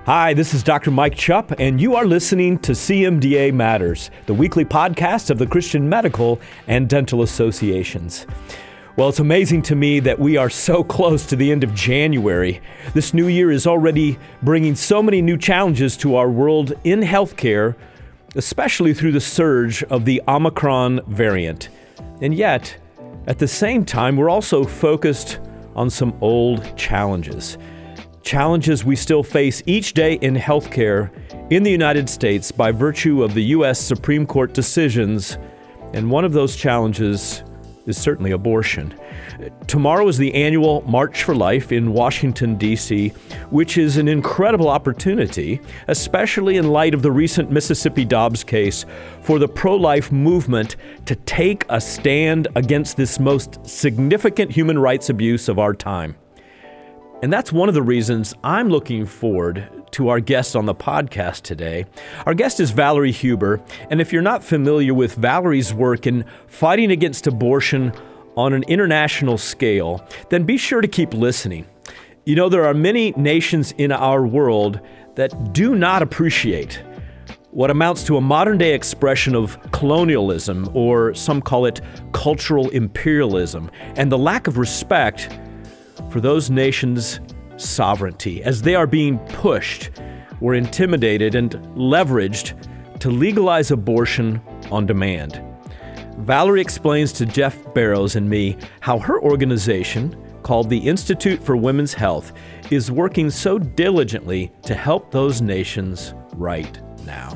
Hi, this is Dr. Mike Chupp, and you are listening to CMDA Matters, the weekly podcast of the Christian Medical and Dental Associations. Well, it's amazing to me that we are so close to the end of January. This new year is already bringing so many new challenges to our world in healthcare, especially through the surge of the Omicron variant. And yet, at the same time, we're also focused on some old challenges. Challenges we still face each day in healthcare in the United States by virtue of the U.S. Supreme Court decisions, and one of those challenges is certainly abortion. Tomorrow is the annual March for Life in Washington, D.C., which is an incredible opportunity, especially in light of the recent Mississippi Dobbs case, for the pro-life movement to take a stand against this most significant human rights abuse of our time. And that's one of the reasons I'm looking forward to our guest on the podcast today. Our guest is Valerie Huber, and if you're not familiar with Valerie's work in fighting against abortion on an international scale, then be sure to keep listening. You know, there are many nations in our world that do not appreciate what amounts to a modern-day expression of colonialism, or some call it cultural imperialism, and the lack of respect for those nations' sovereignty as they are being pushed or intimidated and leveraged to legalize abortion on demand. Valerie explains to Jeff Barrows and me how her organization, called the Institute for Women's Health, is working so diligently to help those nations right now.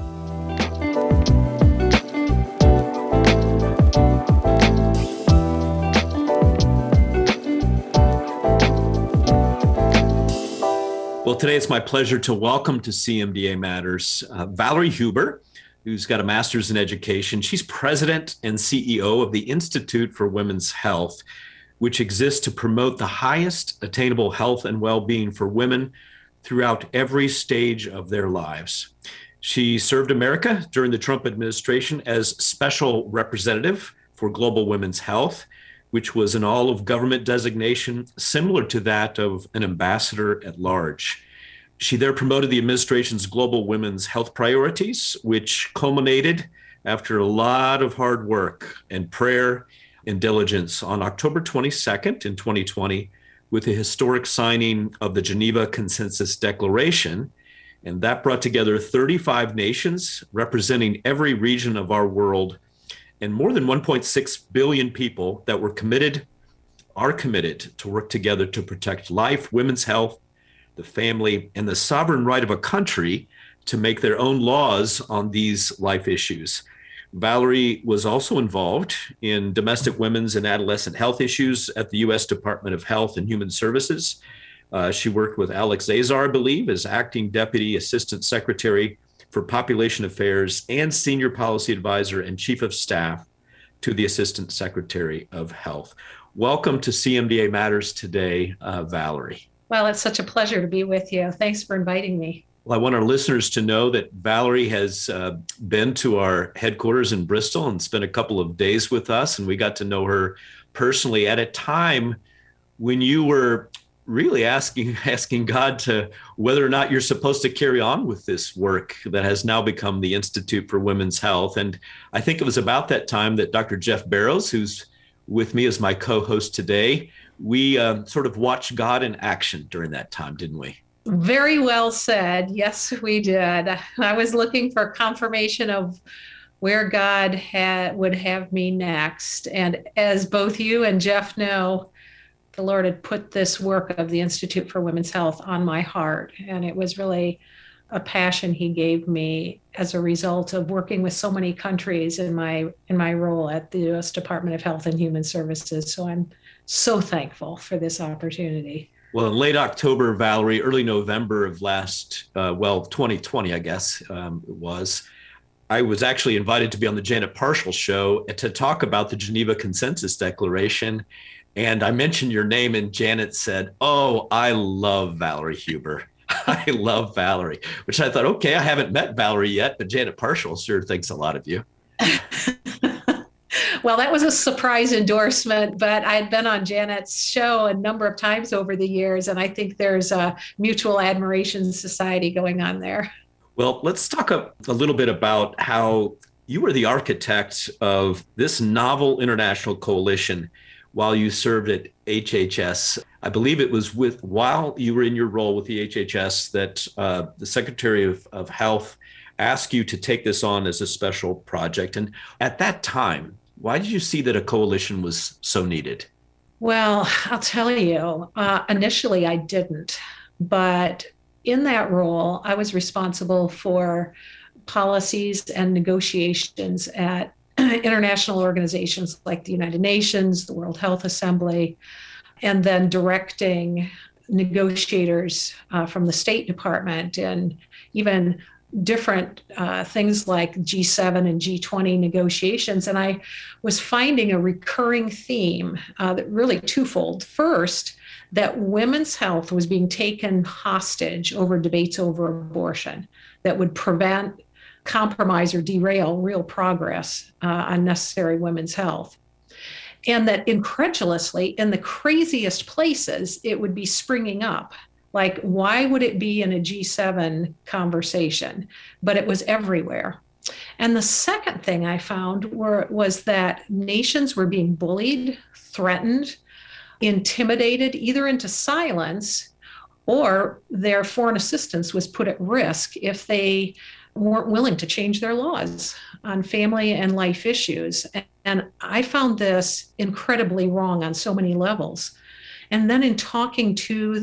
Well, today it's my pleasure to welcome to CMDA Matters Valerie Huber, who's got a master's in education. She's president and CEO of the Institute for Women's Health, which exists to promote the highest attainable health and well-being for women throughout every stage of their lives. She served America during the Trump administration as special representative for global women's health, which was an all-of-government designation similar to that of an ambassador at large. She there promoted the administration's global women's health priorities, which culminated after a lot of hard work and prayer and diligence on October 22nd in 2020 with the historic signing of the Geneva Consensus Declaration. And that brought together 35 nations representing every region of our world and more than 1.6 billion people that are committed to work together to protect life, women's health, the family, and the sovereign right of a country to make their own laws on these life issues. Valerie was also involved in domestic women's and adolescent health issues at the U.S. Department of Health and Human Services. She worked with Alex Azar, I believe, as acting deputy assistant secretary for Population Affairs and Senior Policy Advisor and Chief of Staff to the Assistant Secretary of Health. Welcome to CMDA Matters today, Valerie. Well, it's such a pleasure to be with you. Thanks for inviting me. Well, I want our listeners to know that Valerie has been to our headquarters in Bristol and spent a couple of days with us, and we got to know her personally at a time when you were really asking God to whether or not you're supposed to carry on with this work that has now become the Institute for Women's Health. And I think it was about that time that Dr. Jeff Barrows, who's with me as my co-host today, we sort of watched God in action during that time, didn't we? Very well said. Yes, we did. I was looking for confirmation of where God would have me next. And as both you and Jeff know, the Lord had put this work of the Institute for Women's Health on my heart. And it was really a passion he gave me as a result of working with so many countries in my role at the U.S. Department of Health and Human Services. So I'm so thankful for this opportunity. Well, in late October, Valerie, early November of 2020, I guess it was, I was actually invited to be on the Janet Parshall show to talk about the Geneva Consensus Declaration. And I mentioned your name, and Janet said, "Oh, I love Valerie Huber. I love Valerie," which I thought, okay, I haven't met Valerie yet, but Janet Parshall sure thinks a lot of you. Well, that was a surprise endorsement, but I had been on Janet's show a number of times over the years, and I think there's a mutual admiration society going on there. Well, let's talk a little bit about how you were the architect of this novel international coalition while you served at HHS. I believe it was while you were in your role with the HHS that the Secretary of Health asked you to take this on as a special project. And at that time, why did you see that a coalition was so needed? Well, I'll tell you, initially I didn't, but in that role, I was responsible for policies and negotiations at international organizations like the United Nations, the World Health Assembly, and then directing negotiators from the State Department and even different things like G7 and G20 negotiations. And I was finding a recurring theme that really twofold. First, that women's health was being taken hostage over debates over abortion that would prevent, compromise, or derail real progress on necessary women's health. And that incredulously, in the craziest places, it would be springing up. Like, why would it be in a G7 conversation? But it was everywhere. And the second thing I found was that nations were being bullied, threatened, intimidated, either into silence, or their foreign assistance was put at risk if they weren't willing to change their laws on family and life issues. And I found this incredibly wrong on so many levels. And then in talking to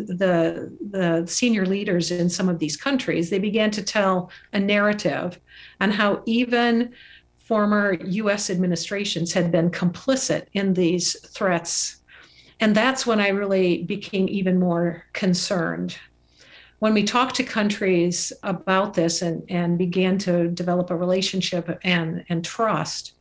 the senior leaders in some of these countries, they began to tell a narrative on how even former US administrations had been complicit in these threats. And that's when I really became even more concerned. When we talked to countries about this and began to develop a relationship and trust,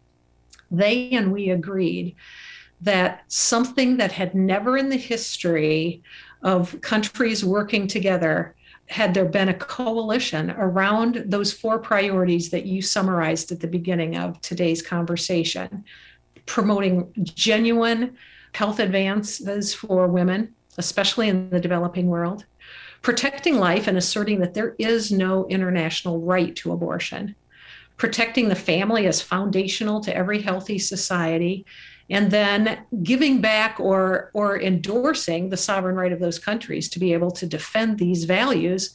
they and we agreed that something that had never in the history of countries working together, had there been a coalition around those four priorities that you summarized at the beginning of today's conversation, promoting genuine health advances for women, especially in the developing world, protecting life and asserting that there is no international right to abortion, protecting the family as foundational to every healthy society, and then giving back or endorsing the sovereign right of those countries to be able to defend these values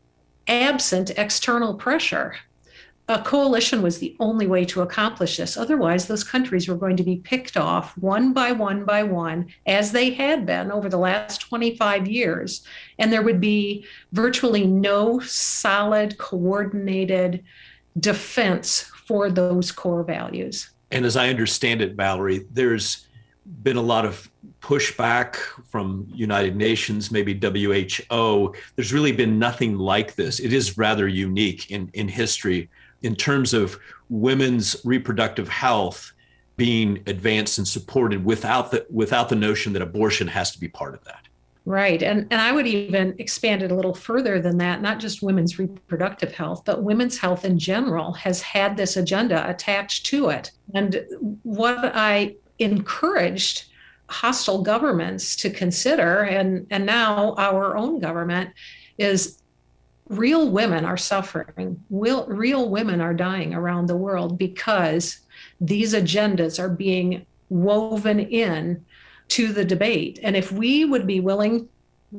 absent external pressure. A coalition was the only way to accomplish this. Otherwise, those countries were going to be picked off one by one, as they had been over the last 25 years. And there would be virtually no solid, coordinated defense for those core values. And as I understand it, Valerie, there's been a lot of pushback from United Nations, maybe WHO. There's really been nothing like this. It is rather unique in history in terms of women's reproductive health being advanced and supported without the notion that abortion has to be part of that. Right. And I would even expand it a little further than that, not just women's reproductive health, but women's health in general has had this agenda attached to it. And what I encouraged hostile governments to consider, and now our own government, is real women are suffering. Real women are dying around the world because these agendas are being woven in to the debate. And if we would be willing,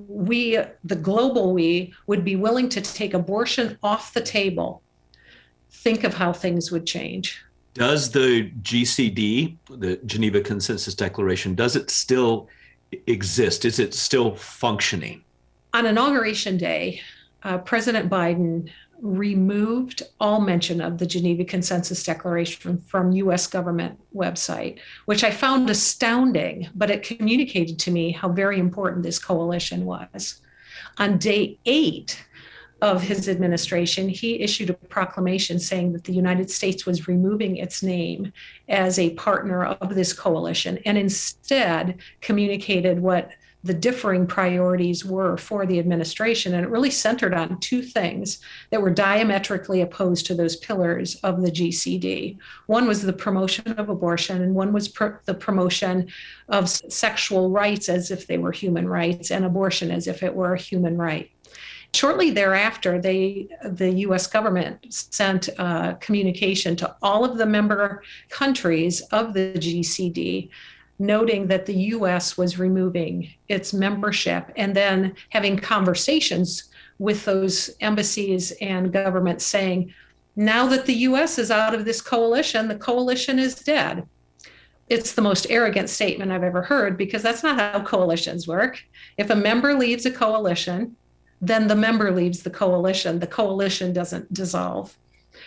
the global we, would be willing to take abortion off the table, think of how things would change. Does the GCD, the Geneva Consensus Declaration, does it still exist? Is it still functioning? On Inauguration Day, President Biden removed all mention of the Geneva Consensus Declaration from U.S. government website, which I found astounding, but it communicated to me how very important this coalition was. On day 8 of his administration, he issued a proclamation saying that the United States was removing its name as a partner of this coalition and instead communicated what the differing priorities were for the administration. And it really centered on two things that were diametrically opposed to those pillars of the GCD. One was the promotion of abortion, and one was the promotion of sexual rights as if they were human rights, and abortion as if it were a human right. Shortly thereafter, the U.S. government sent a communication to all of the member countries of the GCD, noting that the U.S. was removing its membership, and then having conversations with those embassies and governments saying, now that the U.S. is out of this coalition, the coalition is dead. It's the most arrogant statement I've ever heard, because that's not how coalitions work. If a member leaves a coalition, then the member leaves the coalition. The coalition doesn't dissolve.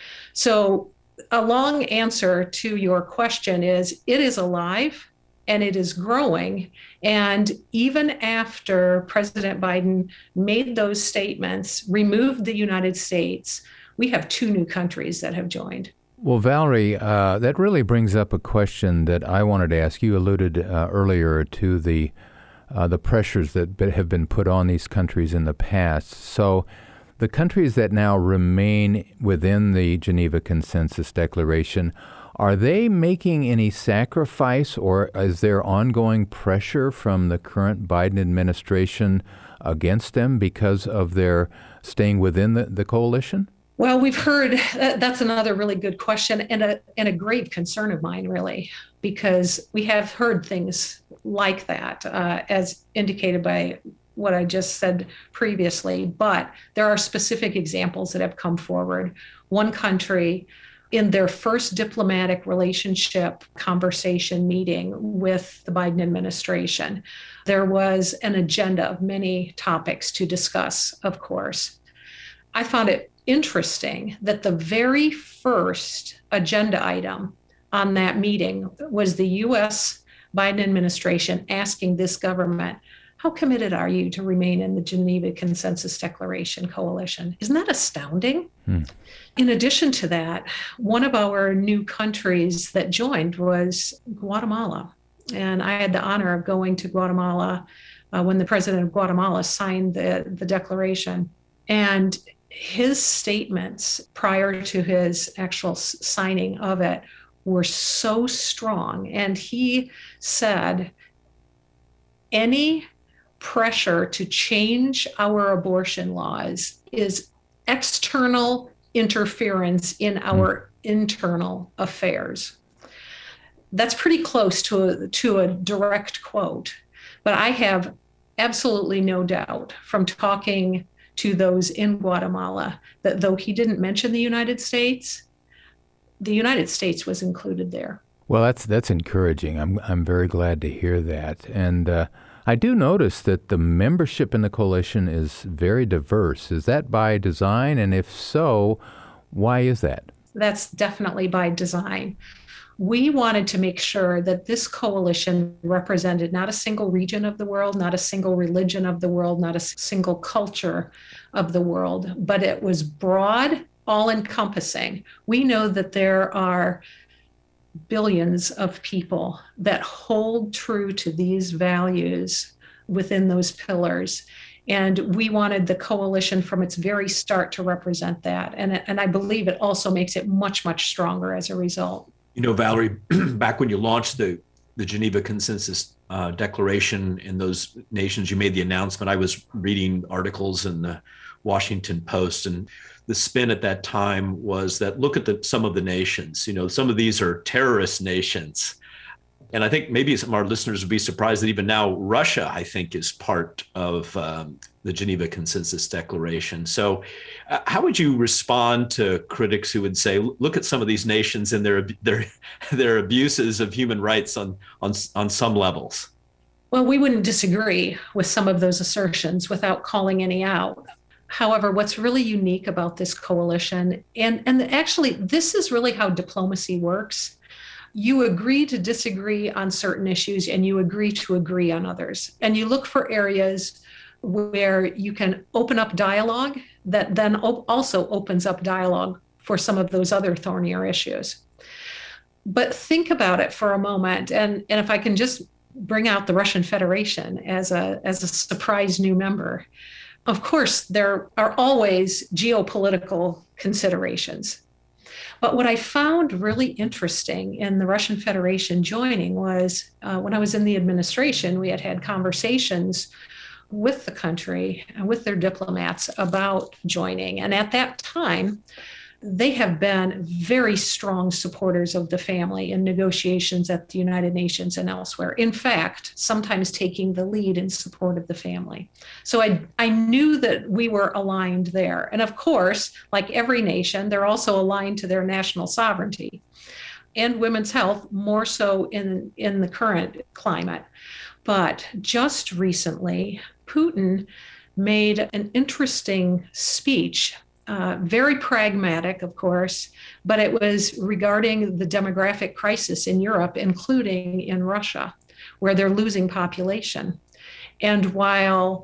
So a long answer to your question is, it is alive and it is growing. And even after President Biden made those statements, removed the United States, we have 2 new countries that have joined. Well, Valerie, that really brings up a question that I wanted to ask. You alluded earlier to the pressures that have been put on these countries in the past. So the countries that now remain within the Geneva Consensus Declaration, are they making any sacrifice, or is there ongoing pressure from the current Biden administration against them because of their staying within the coalition? Well, we've heard, that's another really good question, and a grave concern of mine, really, because we have heard things like that, as indicated by what I just said previously. But there are specific examples that have come forward. One country, in their first diplomatic relationship conversation meeting with the Biden administration, there was an agenda of many topics to discuss, of course. I found it interesting that the very first agenda item on that meeting was the U.S. Biden administration asking this government, how committed are you to remain in the Geneva Consensus Declaration coalition? Isn't that astounding? In addition to that, one of our new countries that joined was Guatemala. And I had the honor of going to Guatemala when the president of Guatemala signed the declaration. And his statements prior to his actual signing of it were so strong. And he said, any pressure to change our abortion laws is external interference in our internal affairs. That's pretty close to a direct quote, but I have absolutely no doubt from talking to those in Guatemala that though he didn't mention the United States was included there. Well, that's encouraging. I'm very glad to hear that. And I do notice that the membership in the coalition is very diverse. Is that by design? And if so, why is that? That's definitely by design. We wanted to make sure that this coalition represented not a single region of the world, not a single religion of the world, not a single culture of the world, but it was broad, all-encompassing. We know that there are billions of people that hold true to these values within those pillars. And we wanted the coalition from its very start to represent that. And I believe it also makes it much, much stronger as a result. You know, Valerie, back when you launched the Geneva Consensus Declaration in those nations, you made the announcement. I was reading articles in the Washington Post, and the spin at that time was that look at some of the nations. You know, some of these are terrorist nations. And I think maybe some of our listeners would be surprised that even now Russia, I think, is part of the Geneva Consensus Declaration. So how would you respond to critics who would say, look at some of these nations and their abuses of human rights on some levels? Well, we wouldn't disagree with some of those assertions without calling any out. However, what's really unique about this coalition, and actually this is really how diplomacy works, you agree to disagree on certain issues and you agree to agree on others. And you look for areas where you can open up dialogue that then also opens up dialogue for some of those other thornier issues. But think about it for a moment. And if I can just bring out the Russian Federation as a surprise new member. Of course, there are always geopolitical considerations. But what I found really interesting in the Russian Federation joining was when I was in the administration, we had conversations with the country and with their diplomats about joining. And at that time, they have been very strong supporters of the family in negotiations at the United Nations and elsewhere. In fact, sometimes taking the lead in support of the family. So I knew that we were aligned there. And of course, like every nation, they're also aligned to their national sovereignty and women's health, more so in the current climate. But just recently, Putin made an interesting speech. Very pragmatic, of course, but it was regarding the demographic crisis in Europe, including in Russia, where they're losing population. And while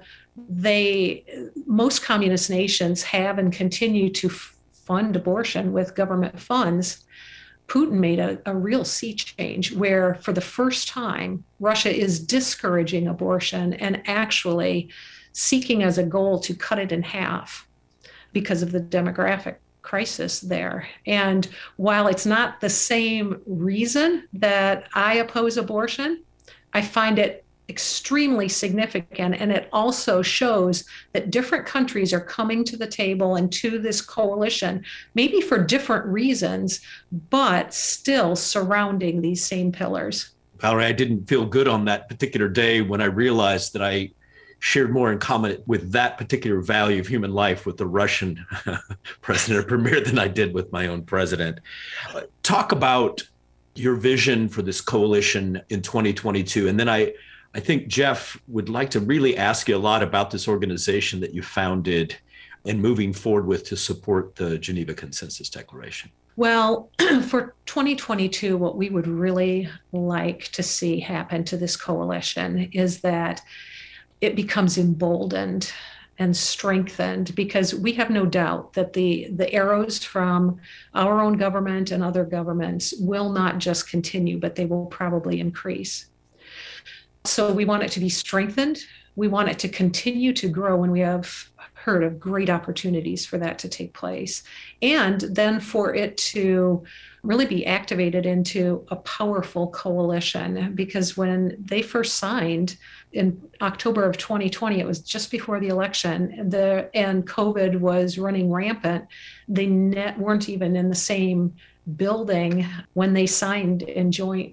most communist nations have and continue to fund abortion with government funds, Putin made a real sea change where, for the first time, Russia is discouraging abortion and actually seeking as a goal to cut it in half because of the demographic crisis there. And while it's not the same reason that I oppose abortion, I find it extremely significant. And it also shows that different countries are coming to the table and to this coalition, maybe for different reasons, but still surrounding these same pillars. Valerie, I didn't feel good on that particular day when I realized that I shared more in common with that particular value of human life with the Russian president or premier than I did with my own president. Talk about your vision for this coalition in 2022. And then I think Jeff would like to really ask you a lot about this organization that you founded and moving forward with to support the Geneva Consensus Declaration. Well, for 2022, what we would really like to see happen to this coalition is that it becomes emboldened and strengthened, because we have no doubt that the arrows from our own government and other governments will not just continue, but they will probably increase. So we want it to be strengthened. We want it to continue to grow, and we have heard of great opportunities for that to take place. And then for it to really be activated into a powerful coalition, because when they first signed in October of 2020, it was just before the election, and COVID was running rampant. They weren't even in the same building when they signed in joint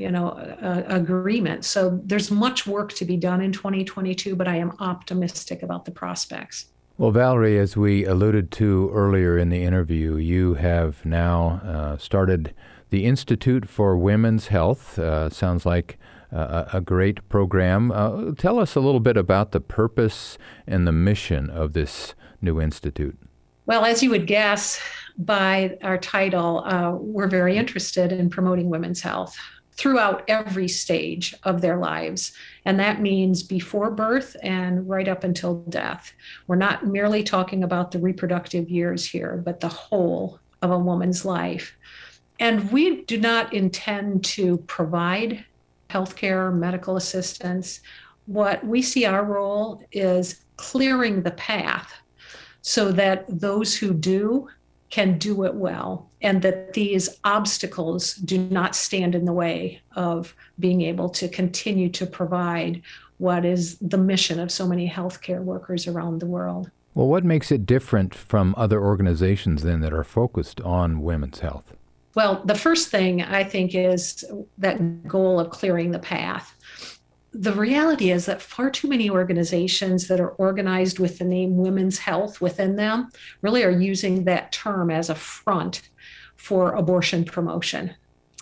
agreement. So there's much work to be done in 2022, but I am optimistic about the prospects. Well, Valerie, as we alluded to earlier in the interview, you have now started the Institute for Women's Health. Sounds like a great program. Tell us a little bit about the purpose and the mission of this new institute. Well, as you would guess by our title, we're very interested in promoting women's health throughout every stage of their lives. And that means before birth and right up until death. We're not merely talking about the reproductive years here, but the whole of a woman's life. And we do not intend to provide healthcare, medical assistance. What we see our role is clearing the path so that those who do can do it well, and that these obstacles do not stand in the way of being able to continue to provide what is the mission of so many healthcare workers around the world. Well, what makes it different from other organizations then that are focused on women's health? Well, the first thing I think is that goal of clearing the path. The reality is that far too many organizations that are organized with the name women's health within them really are using that term as a front for abortion promotion.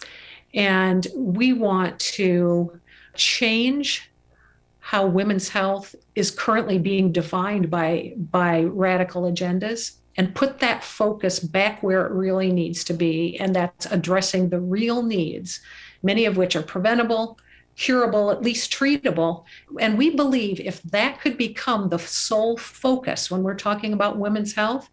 And we want to change how women's health is currently being defined by radical agendas and put that focus back where it really needs to be. And that's addressing the real needs, many of which are preventable, curable, at least treatable. And we believe if that could become the sole focus when we're talking about women's health,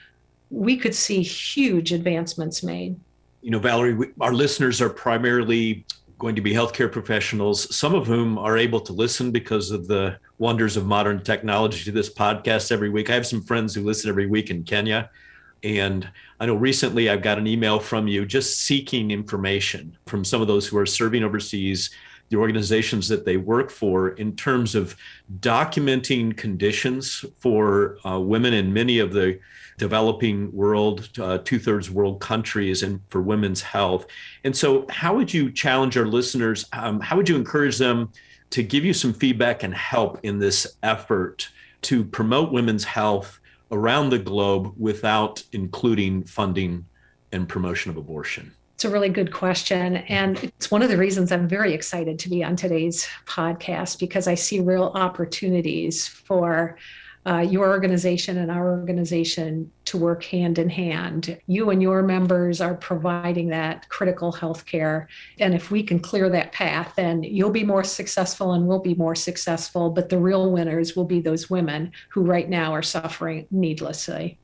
we could see huge advancements made. You know, Valerie, our listeners are primarily going to be healthcare professionals, some of whom are able to listen because of the wonders of modern technology to this podcast every week. I have some friends who listen every week in Kenya. And I know recently I've got an email from you just seeking information from some of those who are serving overseas, the organizations that they work for, in terms of documenting conditions for women in many of the developing world, 2/3 world countries, and for women's health. And so how would you challenge our listeners? How would you encourage them to give you some feedback and help in this effort to promote women's health around the globe without including funding and promotion of abortion? It's a really good question. And it's one of the reasons I'm very excited to be on today's podcast, because I see real opportunities for your organization and our organization to work hand in hand. You and your members are providing that critical health care. And if we can clear that path, then you'll be more successful and we'll be more successful. But the real winners will be those women who right now are suffering needlessly.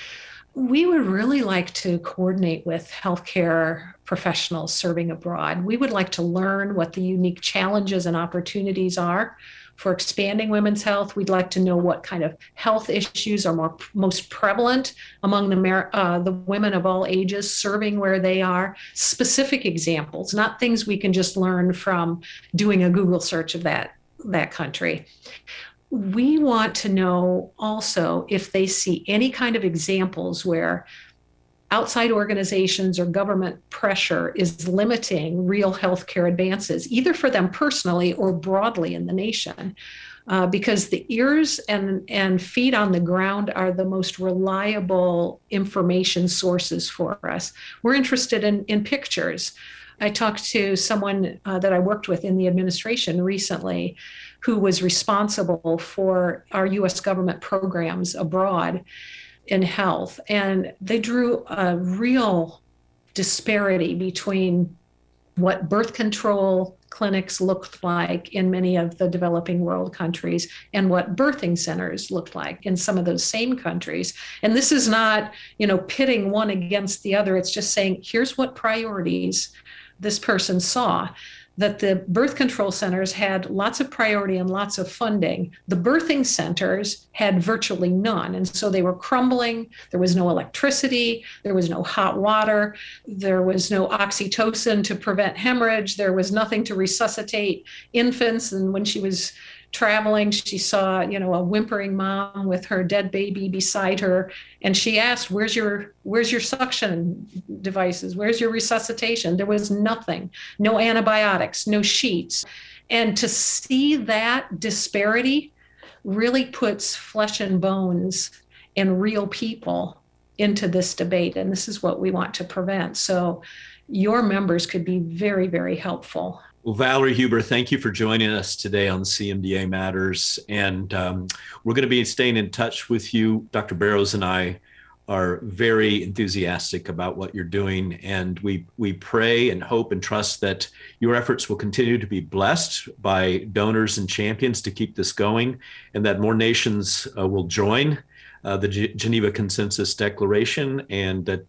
We would really like to coordinate with healthcare professionals serving abroad. We would like to learn what the unique challenges and opportunities are for expanding women's health. We'd like to know what kind of health issues are most prevalent among the women of all ages serving where they are. Specific examples, not things we can just learn from doing a Google search of that country. We want to know also if they see any kind of examples where outside organizations or government pressure is limiting real healthcare advances, either for them personally or broadly in the nation, because the ears and feet on the ground are the most reliable information sources for us. We're interested in pictures. I talked to someone that I worked with in the administration recently who was responsible for our U.S. government programs abroad in health. And they drew a real disparity between what birth control clinics looked like in many of the developing world countries and what birthing centers looked like in some of those same countries. And this is not, pitting one against the other. It's just saying, here's what priorities this person saw. That the birth control centers had lots of priority and lots of funding. The birthing centers had virtually none. And so they were crumbling. There was no electricity. There was no hot water. There was no oxytocin to prevent hemorrhage. There was nothing to resuscitate infants. And when she was traveling, she saw, a whimpering mom with her dead baby beside her. And she asked, where's your suction devices? Where's your resuscitation? There was nothing, no antibiotics, no sheets. And to see that disparity really puts flesh and bones and real people into this debate. And this is what we want to prevent. So your members could be very, very helpful. Well, Valerie Huber, thank you for joining us today on CMDA Matters. And we're going to be staying in touch with you. Dr. Barrows and I are very enthusiastic about what you're doing. And we pray and hope and trust that your efforts will continue to be blessed by donors and champions to keep this going, and that more nations will join the Geneva Consensus Declaration, and that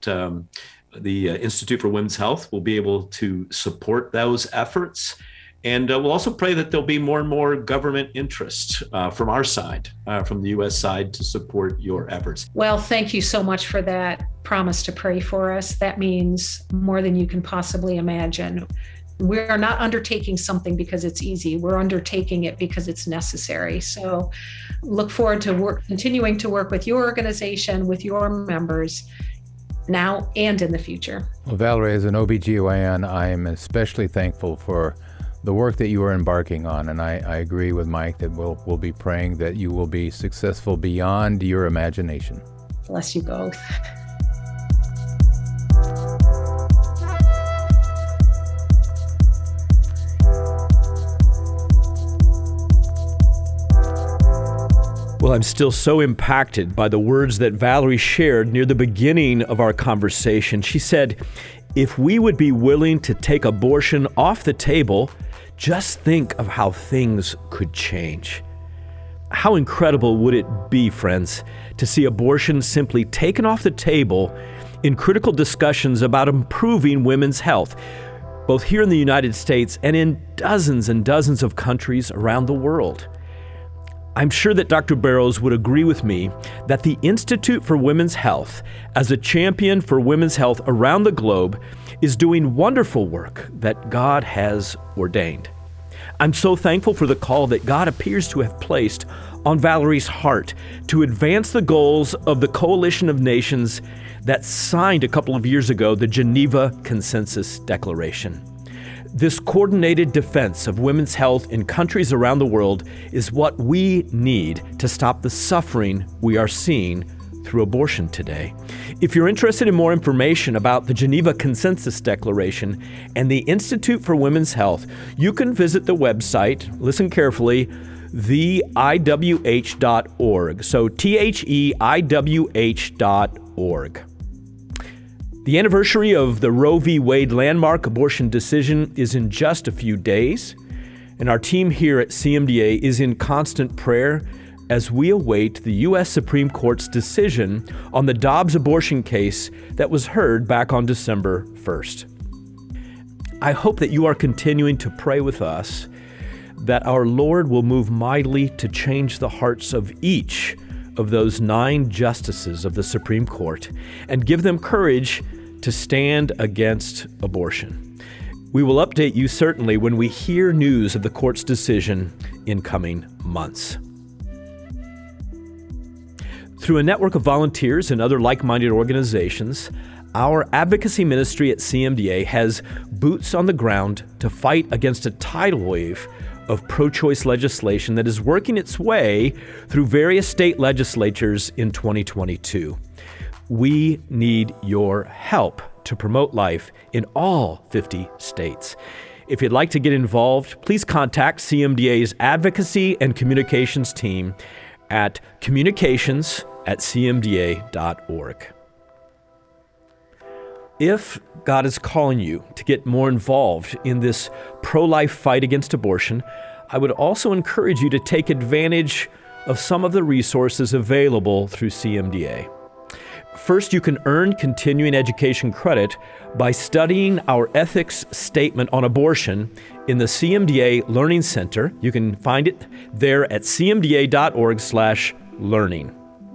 the Institute for Women's Health will be able to support those efforts. And we'll also pray that there'll be more and more government interest from our side, from the U.S. side, to support your efforts. Well, thank you so much for that promise to pray for us. That means more than you can possibly imagine. We're not undertaking something because it's easy. We're undertaking it because it's necessary. So look forward to continuing to work with your organization, with your members, now and in the future. Well, Valerie, as an OBGYN, I am especially thankful for the work that you are embarking on. And I agree with Mike that we'll be praying that you will be successful beyond your imagination. Bless you both. Well, I'm still so impacted by the words that Valerie shared near the beginning of our conversation. She said, if we would be willing to take abortion off the table, just think of how things could change. How incredible would it be, friends, to see abortion simply taken off the table in critical discussions about improving women's health? both here in the United States and in dozens and dozens of countries around the world. I'm sure that Dr. Barrows would agree with me that the Institute for Women's Health, as a champion for women's health around the globe, is doing wonderful work that God has ordained. I'm so thankful for the call that God appears to have placed on Valerie's heart to advance the goals of the coalition of nations that signed a couple of years ago the Geneva Consensus Declaration. This coordinated defense of women's health in countries around the world is what we need to stop the suffering we are seeing through abortion today. If you're interested in more information about the Geneva Consensus Declaration and the Institute for Women's Health, you can visit the website, listen carefully, theiwh.org. So theiwh.org. The anniversary of the Roe v. Wade landmark abortion decision is in just a few days, and our team here at CMDA is in constant prayer as we await the U.S. Supreme Court's decision on the Dobbs abortion case that was heard back on December 1st. I hope that you are continuing to pray with us that our Lord will move mightily to change the hearts of each of those 9 justices of the Supreme Court and give them courage to stand against abortion. We will update you certainly when we hear news of the court's decision in coming months. Through a network of volunteers and other like-minded organizations, our advocacy ministry at CMDA has boots on the ground to fight against a tidal wave of pro-choice legislation that is working its way through various state legislatures in 2022. We need your help to promote life in all 50 states. If you'd like to get involved, please contact CMDA's advocacy and communications team at communications@cmda.org. If God is calling you to get more involved in this pro-life fight against abortion, I would also encourage you to take advantage of some of the resources available through CMDA. First, you can earn continuing education credit by studying our ethics statement on abortion in the CMDA Learning Center. You can find it there at cmda.org/learning.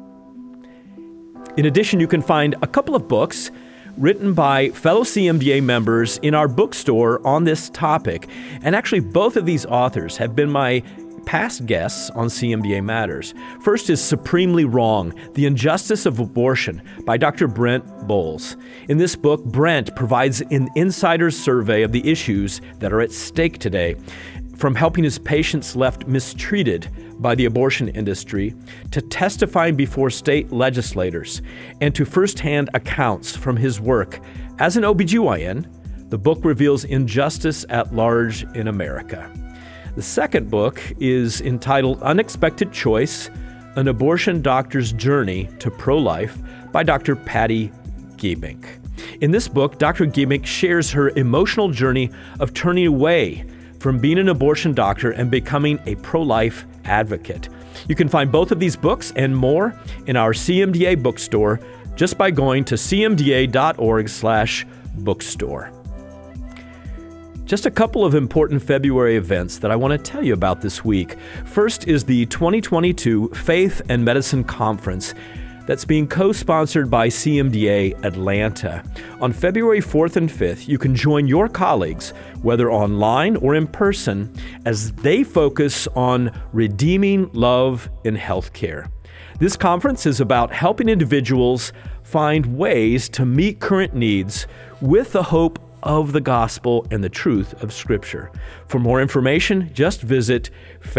In addition, you can find a couple of books written by fellow CMDA members in our bookstore on this topic. And actually, both of these authors have been my past guests on CMDA Matters. First is Supremely Wrong, The Injustice of Abortion by Dr. Brent Bowles. In this book, Brent provides an insider's survey of the issues that are at stake today, from helping his patients left mistreated by the abortion industry, to testifying before state legislators, and to firsthand accounts from his work as an OBGYN. The book reveals injustice at large in America. The second book is entitled Unexpected Choice, An Abortion Doctor's Journey to Pro-Life by Dr. Patty Giebink. In this book, Dr. Giebink shares her emotional journey of turning away from being an abortion doctor and becoming a pro-life advocate. You can find both of these books and more in our CMDA bookstore just by going to cmda.org/bookstore. Just a couple of important February events that I want to tell you about this week. First is the 2022 Faith and Medicine Conference that's being co-sponsored by CMDA Atlanta. On February 4th and 5th, you can join your colleagues, whether online or in person, as they focus on redeeming love in healthcare. This conference is about helping individuals find ways to meet current needs with the hope of the gospel and the truth of Scripture. For more information, just visit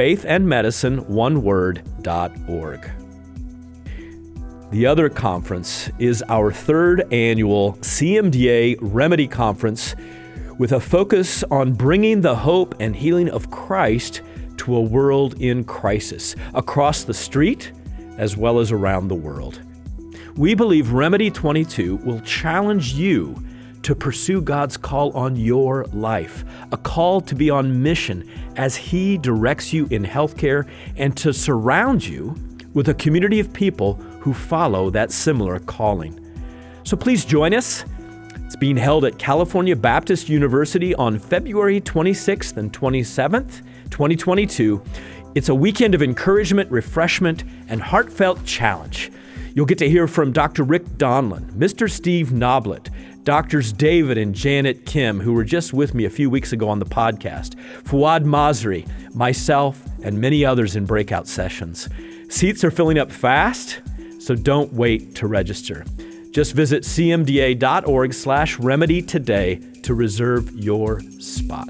faithandmedicineoneword.org. The other conference is our 3rd annual CMDA Remedy Conference, with a focus on bringing the hope and healing of Christ to a world in crisis, across the street as well as around the world. We believe Remedy 22 will challenge you to pursue God's call on your life, a call to be on mission as He directs you in healthcare, and to surround you with a community of people who follow that similar calling. So please join us. It's being held at California Baptist University on February 26th and 27th, 2022. It's a weekend of encouragement, refreshment, and heartfelt challenge. You'll get to hear from Dr. Rick Donlin, Mr. Steve Noblet, Doctors David and Janet Kim, who were just with me a few weeks ago on the podcast, Fouad Masri, myself, and many others in breakout sessions. Seats are filling up fast, so don't wait to register. Just visit cmda.org/remedy today to reserve your spot.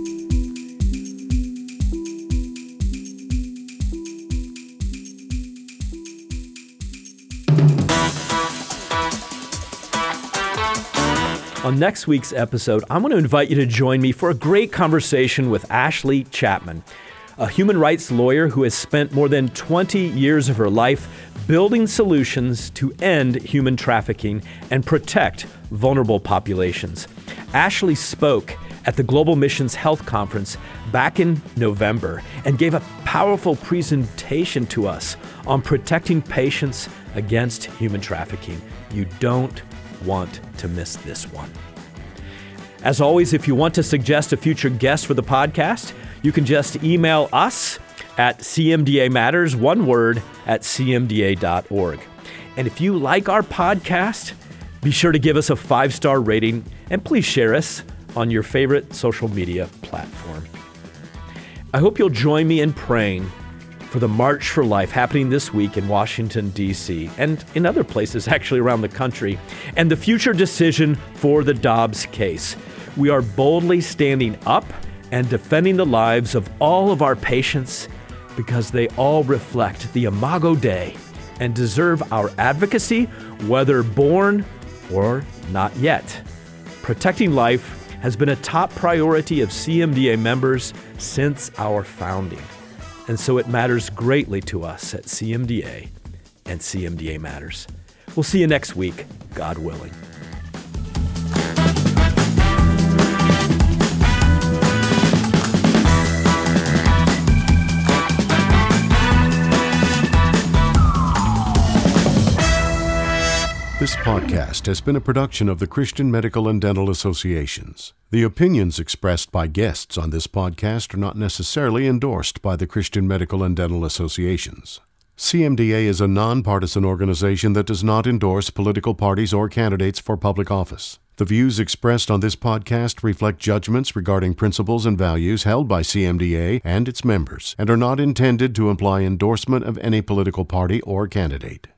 On next week's episode, I'm going to invite you to join me for a great conversation with Ashley Chapman, a human rights lawyer who has spent more than 20 years of her life building solutions to end human trafficking and protect vulnerable populations. Ashley spoke at the Global Missions Health Conference back in November and gave a powerful presentation to us on protecting patients against human trafficking. You don't want to miss this one. As always, if you want to suggest a future guest for the podcast, you can just email us at cmdamatters, one word, at cmda.org. And if you like our podcast, be sure to give us a 5-star rating and please share us on your favorite social media platform. I hope you'll join me in praying for the March for Life happening this week in Washington, D.C., and in other places actually around the country, and the future decision for the Dobbs case. We are boldly standing up and defending the lives of all of our patients because they all reflect the Imago Dei and deserve our advocacy, whether born or not yet. Protecting life has been a top priority of CMDA members since our founding. And so it matters greatly to us at CMDA and CMDA Matters. We'll see you next week, God willing. This podcast has been a production of the Christian Medical and Dental Associations. The opinions expressed by guests on this podcast are not necessarily endorsed by the Christian Medical and Dental Associations. CMDA is a nonpartisan organization that does not endorse political parties or candidates for public office. The views expressed on this podcast reflect judgments regarding principles and values held by CMDA and its members and are not intended to imply endorsement of any political party or candidate.